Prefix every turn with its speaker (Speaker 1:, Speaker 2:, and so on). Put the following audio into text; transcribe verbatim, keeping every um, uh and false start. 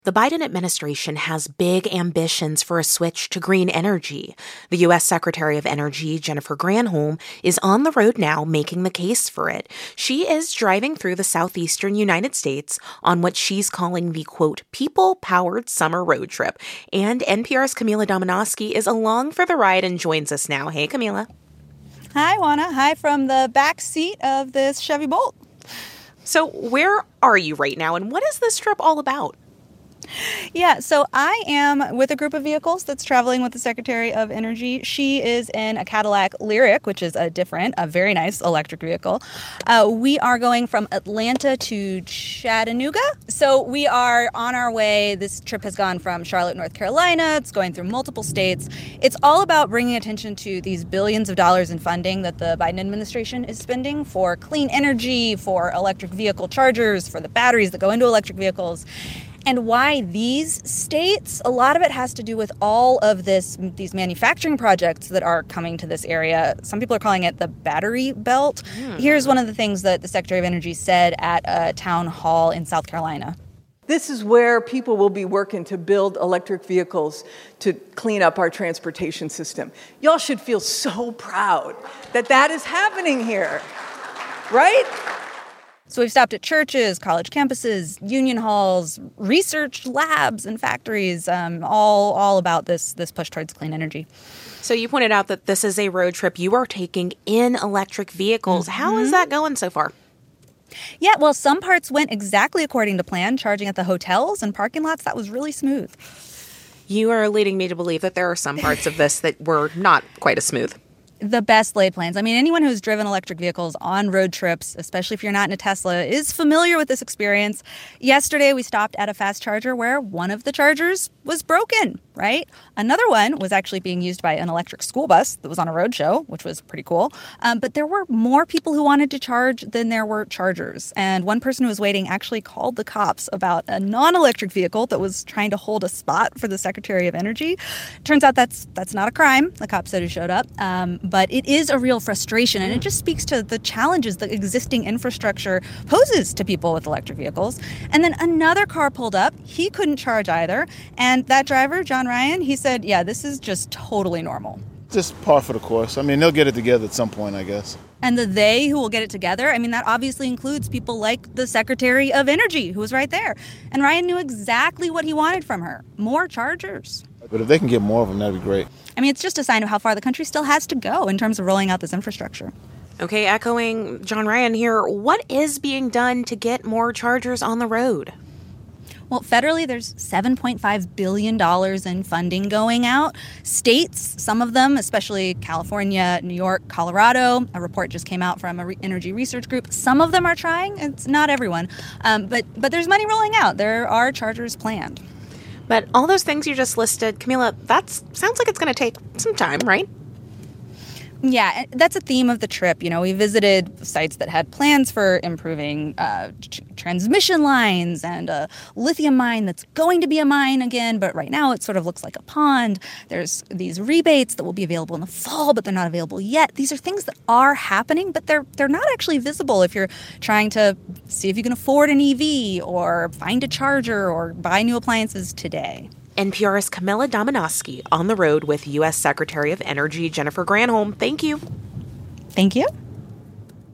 Speaker 1: The Biden administration has big ambitions for a switch to green energy. The U S Secretary of Energy, Jennifer Granholm, is on the road now making the case for it. She is driving through the southeastern United States on what she's calling the, quote, people-powered summer road trip. And N P R's Camila Domonoske is along for the ride and joins us now. Hey, Camila.
Speaker 2: Hi, Juana. Hi from the back seat of this Chevy Bolt.
Speaker 1: So where are you right now, and what is this trip all about?
Speaker 2: Yeah, so I am with a group of vehicles that's traveling with the Secretary of Energy. She is in a Cadillac Lyriq, which is a different, a very nice electric vehicle. Uh, we are going from Atlanta to Chattanooga. So we are on our way. This trip has gone from Charlotte, North Carolina. It's going through multiple states. It's all about bringing attention to these billions of dollars in funding that the Biden administration is spending for clean energy, for electric vehicle chargers, for the batteries that go into electric vehicles. And why these states? A lot of it has to do with all of this, these manufacturing projects that are coming to this area. Some people are calling it the battery belt. Mm. Here's one of the things that the Secretary of Energy said at a town hall in South Carolina.
Speaker 3: This is where people will be working to build electric vehicles to clean up our transportation system. Y'all should feel so proud that that is happening here, right?
Speaker 2: So we've stopped at churches, college campuses, union halls, research labs, and factories, um, all all about this this push towards clean energy.
Speaker 1: So you pointed out that this is a road trip you are taking in electric vehicles. Mm-hmm. How is that going so far?
Speaker 2: Yeah, well, some parts went exactly according to plan. Charging at the hotels and parking lots, that was really smooth.
Speaker 1: You are leading me to believe that there are some parts of this that were not quite as smooth.
Speaker 2: The best laid plans. I mean, anyone who's driven electric vehicles on road trips, especially if you're not in a Tesla, is familiar with this experience. Yesterday, we stopped at a fast charger where one of the chargers was broken, right? Another one was actually being used by an electric school bus that was on a road show, which was pretty cool. Um, but there were more people who wanted to charge than there were chargers. And one person who was waiting actually called the cops about a non-electric vehicle that was trying to hold a spot for the Secretary of Energy. Turns out that's that's not a crime, the cop said who showed up. Um, But it is a real frustration, and it just speaks to the challenges that existing infrastructure poses to people with electric vehicles. And then another car pulled up. He couldn't charge either. And that driver, John Ryan, he said, yeah, this is just totally normal.
Speaker 4: Just par for the course. I mean, they'll get it together at some point, I guess.
Speaker 2: And the they who will get it together, I mean, that obviously includes people like the Secretary of Energy, who was right there. And Ryan knew exactly what he wanted from her, more chargers.
Speaker 4: But if they can get more of them, that'd be great.
Speaker 2: I mean, it's just a sign of how far the country still has to go in terms of rolling out this infrastructure.
Speaker 1: Okay, echoing John Ryan here, what is being done to get more chargers on the road?
Speaker 2: Well, federally, there's seven point five billion dollars in funding going out. States, some of them, especially California, New York, Colorado, a report just came out from an energy research group. Some of them are trying. It's not everyone. Um, but, but there's money rolling out. There are chargers planned.
Speaker 1: But all those things you just listed, Camila, that sounds like it's going to take some time, right?
Speaker 2: Yeah, that's a theme of the trip. You know, we visited sites that had plans for improving uh, tr- transmission lines and a lithium mine that's going to be a mine again, but right now it sort of looks like a pond. There's these rebates that will be available in the fall, but they're not available yet. These are things that are happening, but they're they're not actually visible if you're trying to see if you can afford an E V or find a charger or buy new appliances today.
Speaker 1: N P R's Camila Domonoske on the road with U S Secretary of Energy Jennifer Granholm. Thank you.
Speaker 2: Thank you.